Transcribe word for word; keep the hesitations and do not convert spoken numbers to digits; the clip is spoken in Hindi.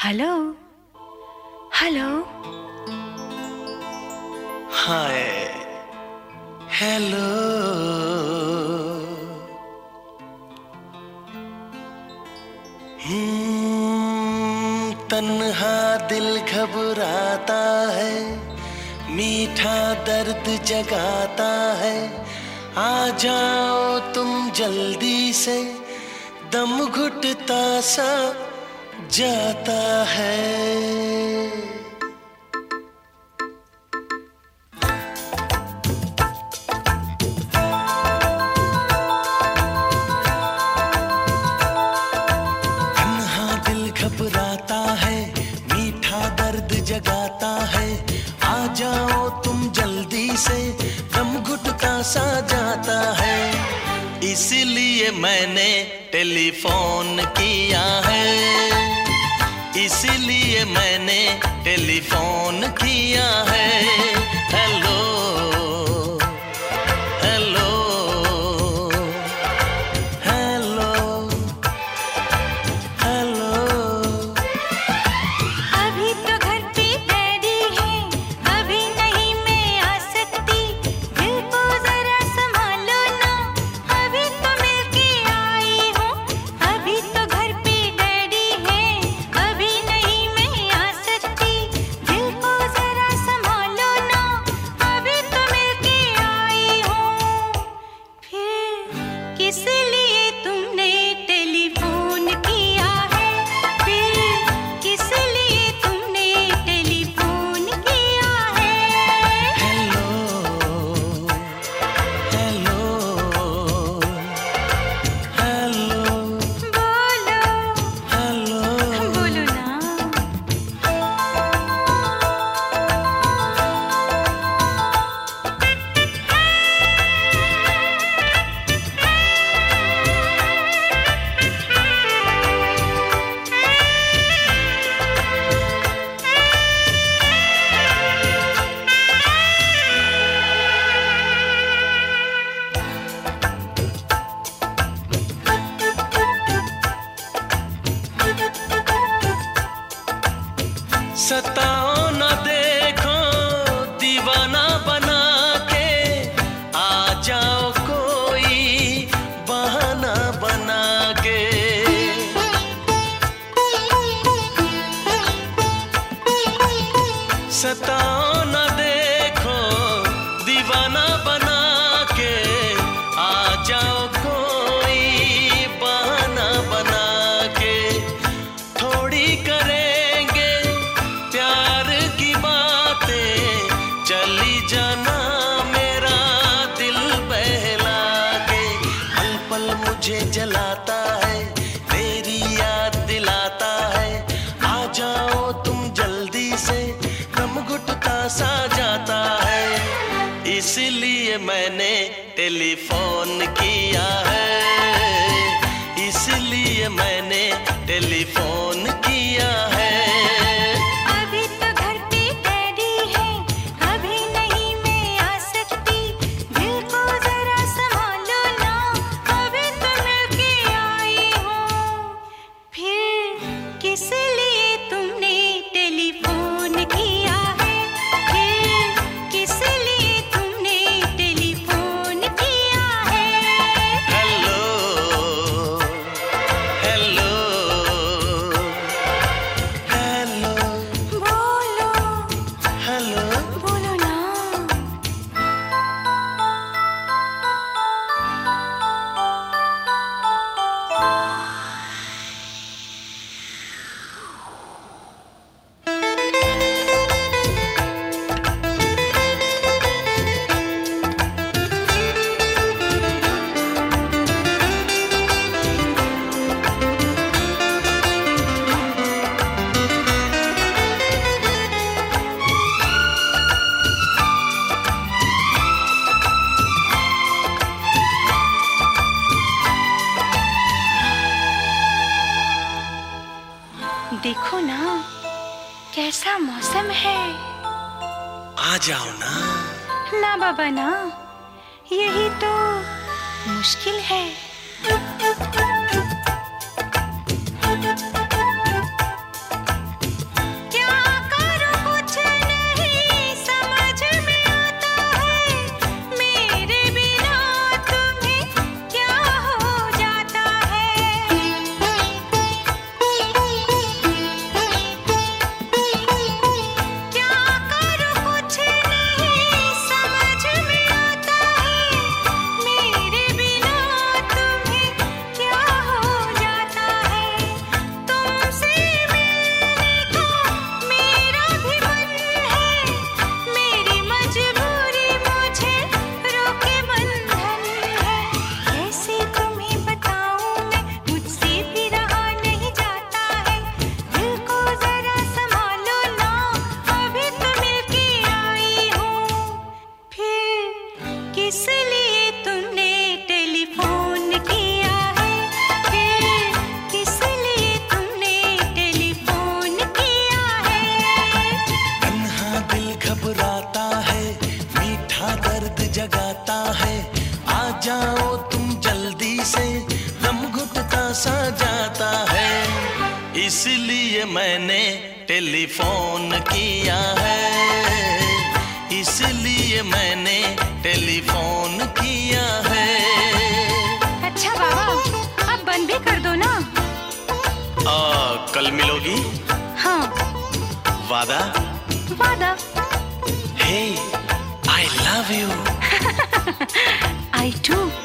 Hello hello hi hello hmm तन्हा दिल घबराता है, मीठा दर्द जगाता है। आ जाओ तुम जल्दी से, दम घुटता सा जाता है। घबराता है, मीठा दर्द जगाता है। आ जाओ तुम जल्दी से, दम घुटता सा जाता है। इसलिए मैंने टेलीफोन किया है, इसलिए मैंने टेलीफोन किया है। Hello hello hello hello. अभी तो घर पे डैडी है, अभी नहीं मैं आ सकती। दिल को जरा संभालो ना, अभी तो मिलके आई हूँ। अभी तो घर पे डैडी है, अभी नहीं मैं आ सकती। दिल को जरा संभालो ना, अभी तो मिलके आई हूँ। फिर किस लिए तुमने टेलीफोन किया है? फिर किस लिए तुमने टेलीफोन किया है? हेलो हेलो हेलो बोलो हेलो। बोलो ना। सताओ न देखो दीवाना बना के, आ जाओ कोई बहाना बना के। सताओ न देखो दीवाना बना के, आ जाओ कोई बहाना बना के। थोड़ी करेंगे प्यार की बातें, चली जाना मेरा दिल बहला के। पल पल मुझे जलाता है, तेरी याद दिलाता है। आ जाओ तुम जल्दी से, दम घुटता सा जाता है। इसलिए मैंने टेलीफोन किया है, इसलिए मैंने टेलीफोन किया है। अभी तो घर पे डैडी है, अभी नहीं मैं आ सकती। दिल को जरा संभालो ना, अभी तो मिलके आई हूँ। फिर किस लिए तुमने टेलीफोन किया है? फिर किस लिए तुमने टेलीफोन किया है? हेलो हेलो हेलो बोलो हेलो। बोलो ना। देखो ना कैसा मौसम है। आ जाओ ना। ना बाबा ना, यही तो मुश्किल है। जगाता है, आ जाओ तुम जल्दी से, दम घुटता सा जाता है, इसलिए मैंने टेलीफोन किया है, इसलिए मैंने टेलीफोन किया है। अच्छा बाबा, अब बंद भी कर दो ना। आ, कल मिलोगी? हाँ। वादा? वादा। Hey, I love you. I to.